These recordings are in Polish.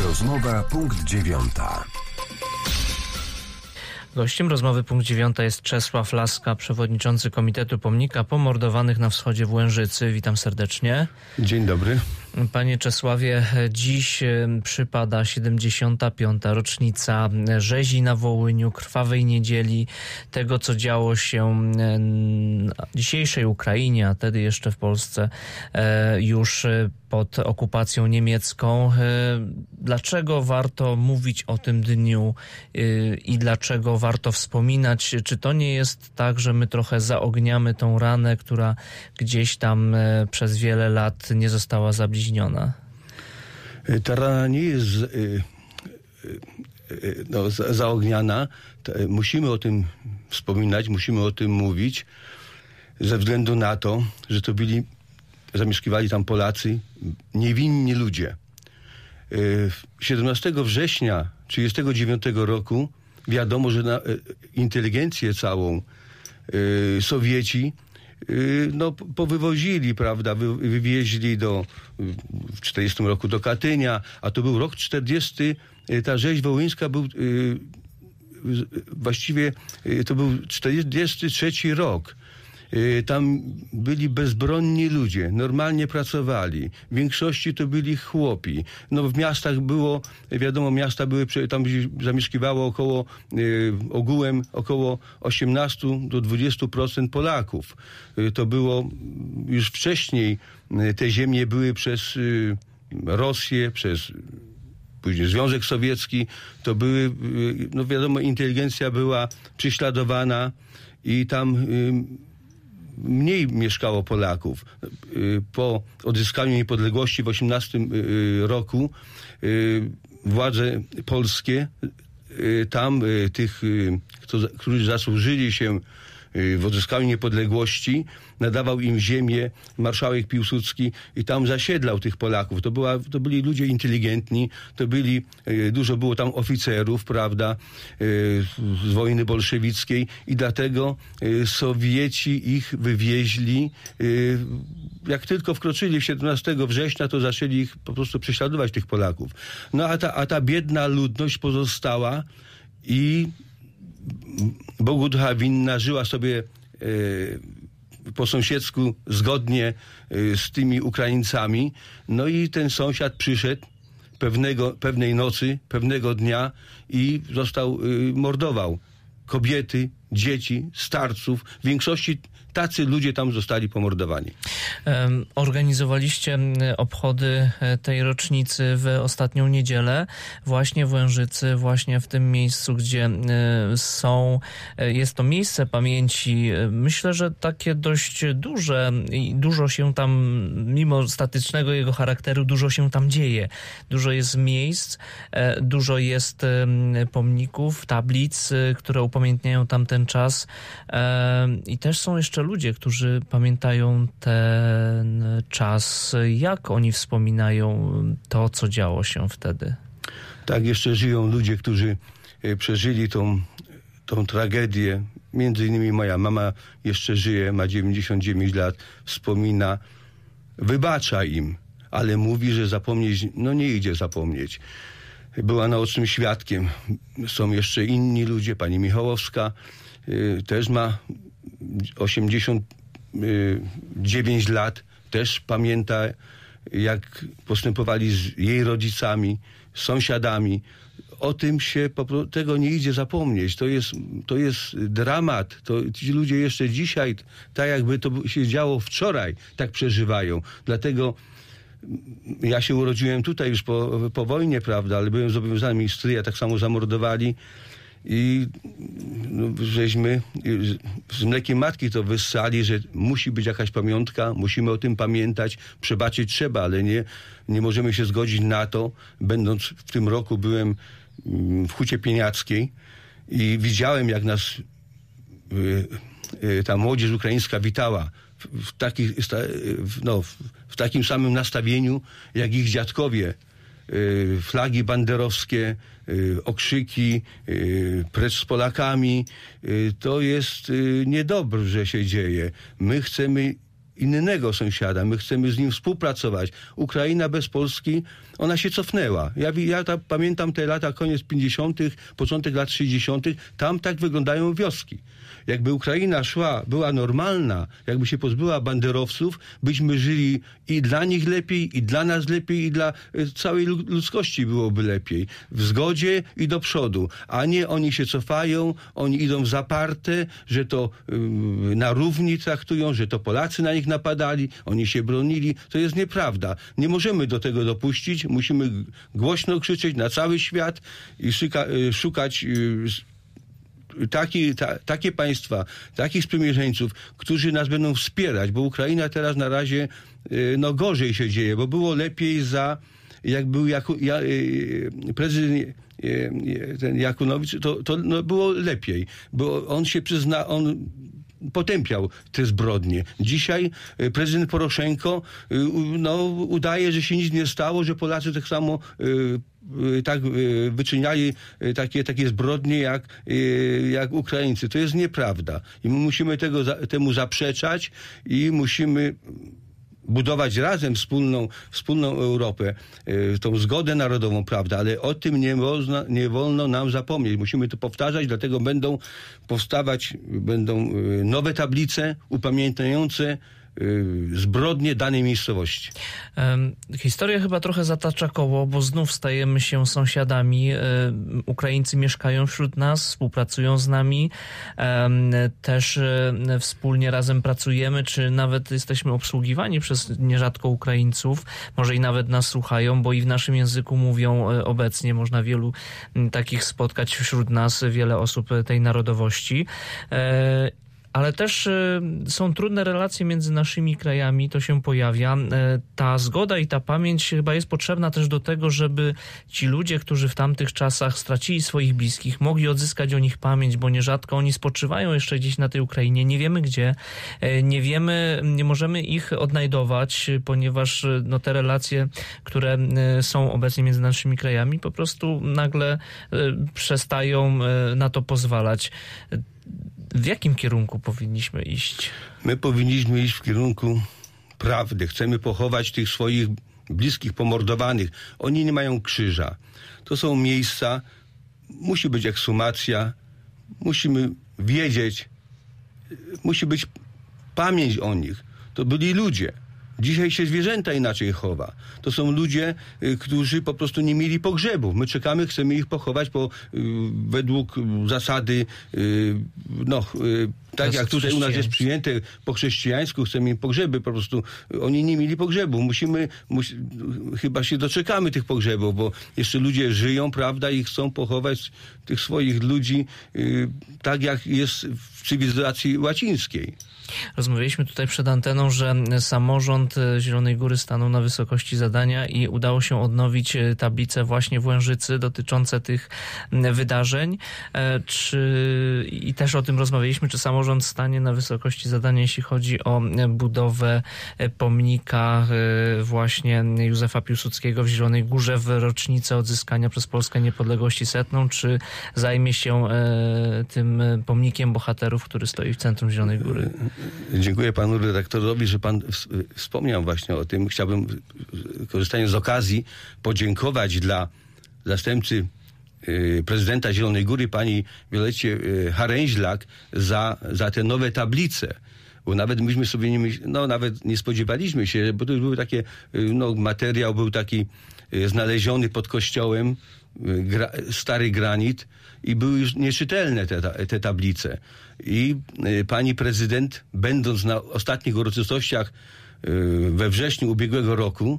Rozmowa punkt 9. Gościem rozmowy punkt 9 jest Czesław Laska, przewodniczący Komitetu Pomnika Pomordowanych na Wschodzie w Łężycy. Witam serdecznie. Dzień dobry. Panie Czesławie, dziś przypada 75. rocznica rzezi na Wołyniu, krwawej niedzieli, tego co działo się na dzisiejszej Ukrainie, a wtedy jeszcze w Polsce już pod okupacją niemiecką. Dlaczego warto mówić o tym dniu i dlaczego warto wspominać? Czy to nie jest tak, że my trochę zaogniamy tą ranę, która gdzieś tam przez wiele lat nie została zabliźniona? Ta rana nie jest zaogniana. Musimy o tym wspominać, musimy o tym mówić ze względu na to, że to zamieszkiwali tam Polacy, niewinni ludzie. 17 września 1939 roku wiadomo, że inteligencję całą Sowieci powywozili, prawda, wywieźli w 40 roku do Katynia, a to był rok 40, ta rzeź wołyńska właściwie to był 43 rok. Tam byli bezbronni ludzie, normalnie pracowali. W większości to byli chłopi. W miastach było, wiadomo, miasta były, tam zamieszkiwało ogółem około 18 do 20% Polaków. To było już wcześniej, te ziemie były przez Rosję, przez później Związek Sowiecki, to były, wiadomo, inteligencja była prześladowana i tam mniej mieszkało Polaków. Po odzyskaniu niepodległości w 18 roku władze polskie tam tych, którzy zasłużyli się w odzyskaniu niepodległości, nadawał im ziemię marszałek Piłsudski i tam zasiedlał tych Polaków. To byli ludzie inteligentni, dużo było tam oficerów, prawda, z wojny bolszewickiej i dlatego Sowieci ich wywieźli. Jak tylko wkroczyli 17 września, to zaczęli ich po prostu prześladować, tych Polaków. A ta biedna ludność pozostała i Bogu ducha winna żyła sobie po sąsiedzku zgodnie z tymi Ukraińcami. I ten sąsiad przyszedł pewnej nocy, pewnego dnia i mordował kobiety, dzieci, starców. W większości tacy ludzie tam zostali pomordowani. Organizowaliście obchody tej rocznicy w ostatnią niedzielę właśnie w Łężycy, właśnie w tym miejscu, gdzie jest to miejsce pamięci. Myślę, że takie dość duże i dużo się tam, mimo statycznego jego charakteru, dużo się tam dzieje. Dużo jest miejsc, dużo jest pomników, tablic, które upamiętniają tamten czas i też są jeszcze ludzie, którzy pamiętają ten czas. Jak oni wspominają to, co działo się wtedy? Tak, jeszcze żyją ludzie, którzy przeżyli tą tragedię. Między innymi moja mama jeszcze żyje, ma 99 lat, wspomina, wybacza im, ale mówi, że zapomnieć, nie idzie zapomnieć. Była naocznym świadkiem. Są jeszcze inni ludzie, pani Michałowska też ma 89 lat, też pamięta, jak postępowali z jej rodzicami, z sąsiadami. O tym tego nie idzie zapomnieć. To jest dramat. Ci ludzie jeszcze dzisiaj, tak jakby to się działo wczoraj, tak przeżywają. Dlatego ja się urodziłem tutaj już po wojnie, prawda, ale byłem zobowiązany, mi stryja tak samo zamordowali. I żeśmy z mlekiem matki to wyssali, że musi być jakaś pamiątka, musimy o tym pamiętać, przebaczyć trzeba, ale nie możemy się zgodzić na to. Będąc w tym roku, byłem w Hucie Pieniackiej i widziałem, jak nas ta młodzież ukraińska witała w takim samym nastawieniu, jak ich dziadkowie. Flagi banderowskie, okrzyki, precz z Polakami. To jest niedobrze, że się dzieje. My chcemy innego sąsiada. My chcemy z nim współpracować. Ukraina bez Polski, ona się cofnęła. Ja pamiętam te lata, koniec 50., początek lat 60., tam tak wyglądają wioski. Jakby Ukraina była normalna, jakby się pozbyła banderowców, byśmy żyli i dla nich lepiej, i dla nas lepiej, i dla całej ludzkości byłoby lepiej. W zgodzie i do przodu. A nie oni się cofają, oni idą w zaparte, że to na równi traktują, że to Polacy na nich napadali, oni się bronili. To jest nieprawda. Nie możemy do tego dopuścić. Musimy głośno krzyczeć na cały świat i szukać takie państwa, takich sprzymierzeńców, którzy nas będą wspierać, bo Ukraina teraz na razie gorzej się dzieje, bo było lepiej jak był prezydent ten Jakunowicz, to było lepiej, bo on się on potępiał te zbrodnie. Dzisiaj prezydent Poroszenko udaje, że się nic nie stało, że Polacy tak samo tak wyczyniali takie zbrodnie jak Ukraińcy. To jest nieprawda. I my musimy temu zaprzeczać i musimy budować razem wspólną Europę, tą zgodę narodową, prawda, ale o tym nie wolno nam zapomnieć. Musimy to powtarzać, dlatego będą nowe tablice upamiętniające zbrodnie danej miejscowości. Historia chyba trochę zatacza koło, bo znów stajemy się sąsiadami. Ukraińcy mieszkają wśród nas, współpracują z nami, też wspólnie razem pracujemy, czy nawet jesteśmy obsługiwani przez nierzadko Ukraińców. Może i nawet nas słuchają, bo i w naszym języku mówią obecnie. Można wielu takich spotkać wśród nas, wiele osób tej narodowości. Ale też są trudne relacje między naszymi krajami, to się pojawia. Ta zgoda i ta pamięć chyba jest potrzebna też do tego, żeby ci ludzie, którzy w tamtych czasach stracili swoich bliskich, mogli odzyskać o nich pamięć, bo nierzadko oni spoczywają jeszcze gdzieś na tej Ukrainie, nie wiemy gdzie, nie możemy ich odnajdować, ponieważ te relacje, które są obecnie między naszymi krajami, po prostu nagle przestają na to pozwalać. W jakim kierunku powinniśmy iść? My powinniśmy iść w kierunku prawdy. Chcemy pochować tych swoich bliskich pomordowanych. Oni nie mają krzyża. To są miejsca, musi być ekshumacja, musimy wiedzieć, musi być pamięć o nich. To byli ludzie. Dzisiaj się zwierzęta inaczej chowa. To są ludzie, którzy po prostu nie mieli pogrzebów. My czekamy, chcemy ich pochować według zasady, tak jak tutaj u nas jest przyjęte po chrześcijańsku, chcemy im pogrzeby, po prostu oni nie mieli pogrzebu. Chyba się doczekamy tych pogrzebów, bo jeszcze ludzie żyją, prawda, i chcą pochować tych swoich ludzi tak jak jest w cywilizacji łacińskiej. Rozmawialiśmy tutaj przed anteną, że samorząd Zielonej Góry stanął na wysokości zadania i udało się odnowić tablice właśnie w Łężycy dotyczące tych wydarzeń. I też o tym rozmawialiśmy, czy samorząd stanie na wysokości zadania, jeśli chodzi o budowę pomnika właśnie Józefa Piłsudskiego w Zielonej Górze w rocznicę odzyskania przez Polskę niepodległości 100, czy zajmie się tym pomnikiem bohaterów, który stoi w centrum Zielonej Góry? Dziękuję panu redaktorowi, że pan wspomniał właśnie o tym. Chciałbym, korzystając z okazji, podziękować dla zastępcy prezydenta Zielonej Góry, pani Violetcie Haręźlak, za te nowe tablice. Bo nawet myśmy sobie nawet nie spodziewaliśmy się, bo to już były takie, materiał był taki znaleziony pod kościołem, stary granit, i były już nieczytelne te tablice. I pani prezydent, będąc na ostatnich uroczystościach we wrześniu ubiegłego roku,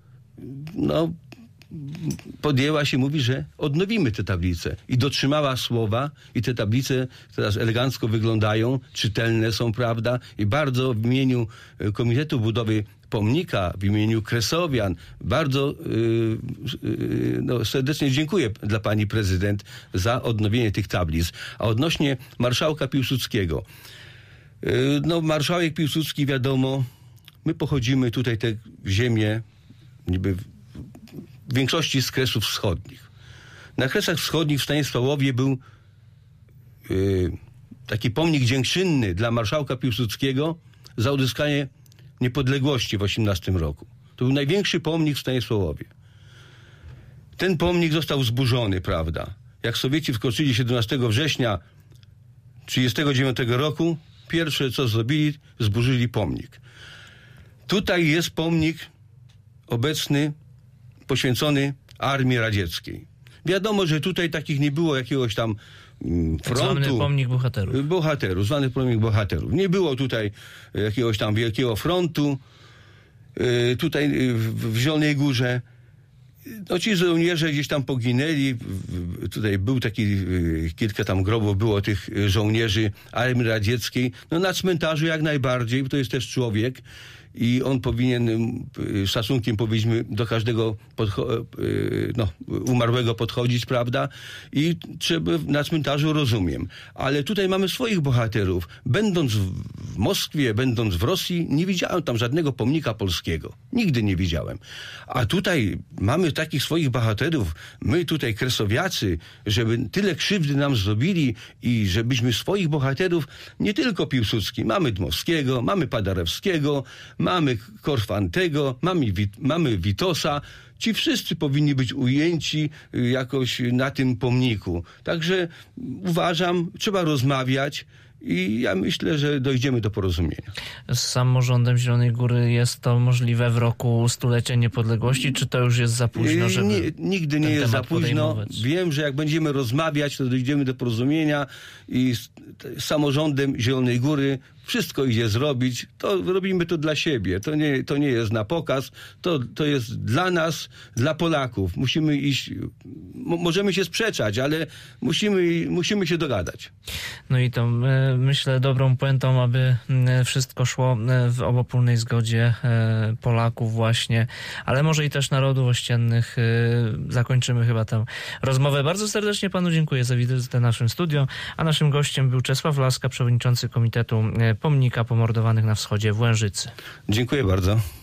podjęła się, mówi, że odnowimy te tablice. I dotrzymała słowa i te tablice teraz elegancko wyglądają, czytelne są, prawda? I bardzo w imieniu Komitetu Budowy Pomnika, w imieniu Kresowian, bardzo serdecznie dziękuję dla pani prezydent za odnowienie tych tablic. A odnośnie marszałka Piłsudskiego. Marszałek Piłsudski, wiadomo, my pochodzimy tutaj te ziemię niby w większości z Kresów Wschodnich. Na Kresach Wschodnich w Stanisławowie był taki pomnik dziękczynny dla marszałka Piłsudskiego za odzyskanie niepodległości w 18 roku. To był największy pomnik w Stanisławowie. Ten pomnik został zburzony, prawda? Jak Sowieci wkroczyli 17 września 1939 roku, pierwsze co zrobili, zburzyli pomnik. Tutaj jest pomnik obecny, poświęcony Armii Radzieckiej. Wiadomo, że tutaj takich nie było jakiegoś tam frontu. Zwany pomnik bohaterów. Zwany pomnik bohaterów. Nie było tutaj jakiegoś tam wielkiego frontu. Tutaj w Zielonej Górze. No ci żołnierze gdzieś tam poginęli. Tutaj był kilka tam grobów było tych żołnierzy Armii Radzieckiej. No na cmentarzu jak najbardziej, bo to jest też człowiek i on powinien szacunkiem, powiedzmy, do każdego umarłego podchodzić, prawda? I trzeba na cmentarzu, rozumiem. Ale tutaj mamy swoich bohaterów. Będąc w Moskwie, będąc w Rosji, nie widziałem tam żadnego pomnika polskiego. Nigdy nie widziałem. A tutaj mamy takich swoich bohaterów, my tutaj kresowiacy, żeby tyle krzywdy nam zrobili i żebyśmy swoich bohaterów, nie tylko Piłsudski, mamy Dmowskiego, mamy Paderewskiego, mamy Korfantego, mamy Witosa. Ci wszyscy powinni być ujęci jakoś na tym pomniku. Także uważam, trzeba rozmawiać i ja myślę, że dojdziemy do porozumienia. Z samorządem Zielonej Góry jest to możliwe w roku stulecia niepodległości, czy to już jest za późno, żeby nigdy nie jest za późno. Wiem, że jak będziemy rozmawiać, to dojdziemy do porozumienia i z samorządem Zielonej Góry wszystko idzie zrobić. To robimy to dla siebie. To nie jest na pokaz. To jest dla nas, dla Polaków. Musimy iść, możemy się sprzeczać, ale musimy się dogadać. No i to myślę dobrą puentą, aby wszystko szło w obopólnej zgodzie Polaków właśnie, ale może i też narodów ościennych. Zakończymy chyba tę rozmowę. Bardzo serdecznie panu dziękuję za wizytę w naszym studiu, a naszym gościem był Czesław Laska, przewodniczący Komitetu Pomnika Pomordowanych na Wschodzie w Łężycy. Dziękuję bardzo.